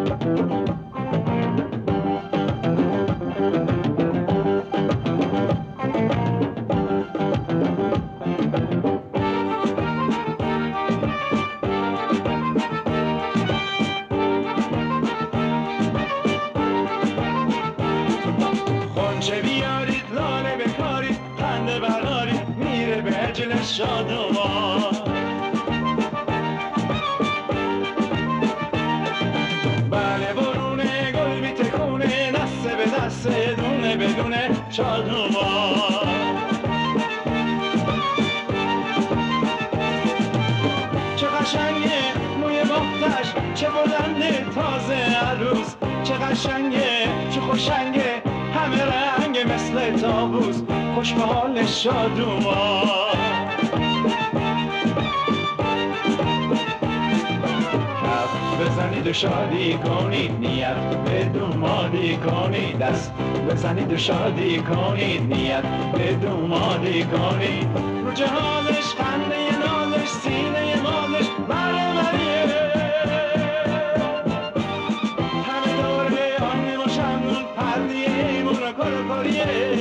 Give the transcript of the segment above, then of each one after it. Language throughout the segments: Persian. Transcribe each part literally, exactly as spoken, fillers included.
خونچه بیارید لاله بکارید خنده برارید میره به عجل شادمان. بله برونه گل میتکونه دسته به دسته دونه بدونه شادمان. چه قشنگه موی باختش چه بلنده تازه عروس، چه قشنگه چه خوشنگه همه رنگ مثل تابوس خوش به حال شادومان. کف بزنید و شادی کنید نیت به دومادی کنید، دست بزنید و شادی کنید نیت به دومادی کنید. رو جهانش خنده نازش سینه مالش مره مریه، همه دوره آنیم و شمنون پردیه ایمون و کرکریه.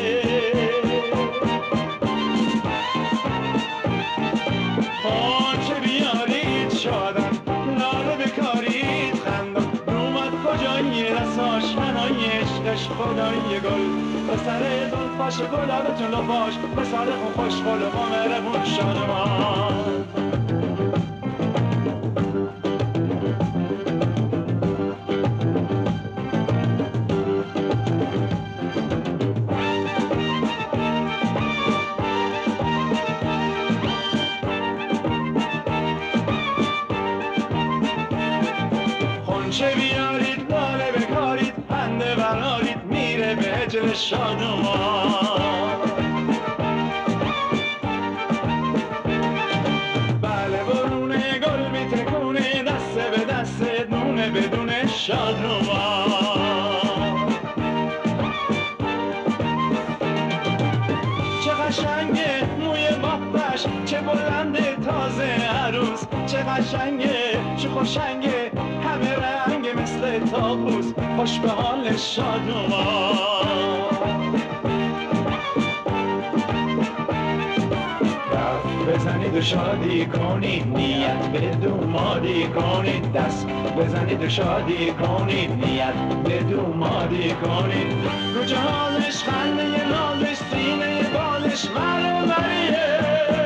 خونچه بیارید شادن لاله بکارید خندان، اومد کجایی رساش هنای عشقش خدای گل به سر زلفاش گلابتون لباش به سر خون خوشگل و مهربون شادمان. خونچه بیارید لاله بکارید خنده برارید میره به عجل شادمان. بله برونه گل میتکونه دسته به دسته دونه بدونه شادمان. چه قشنگه موی بافتش چه بلنده تازه عروس، چه قشنگه چه خوشنگه همه رنگ مثل تابوس خوش به حال شادومان. کف بزنید و شادی کنید نیت به دومادی کنید، دست بزنید و شادی کنید نیت به دومادی کنید. رو جهانش خنده نازش سینه بالش مره مریه،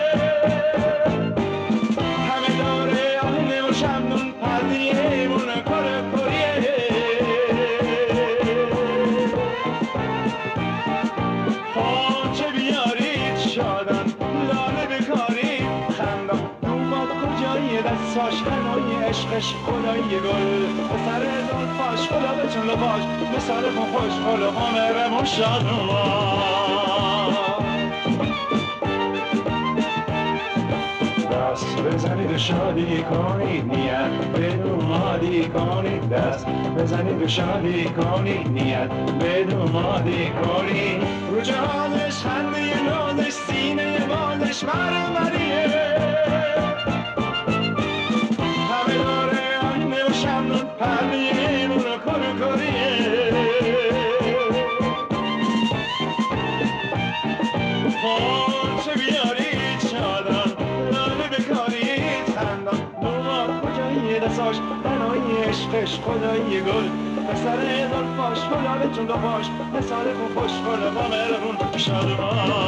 همه داره آهنه و شمنون پردیه ایمون و کرکریه. خونچه بیارید شادن لاله بکارید خندان، اومد کجایی دستاش هنای عشقش خدای گل به سر زلفاش گلابتون لباش به سر خون خوشگل و مهربون شادمان. دست بزنید و شادی کنید نیت به دومادی کنید، دست بزنید و شادی کنید نیت به دومادی کنید. رو جهانش خنده نازش سینه بالش مره مریه، همه داره آینه و شمنون پردیه ایمون و کرکریه. خونچه بیارید شادن لاله بکارید خندان، اومد کجایی دستاش بنای عشقش خدای گل به سر زلفاش گلابتون لباش به سر خون خوشگل و مهربون شادمان.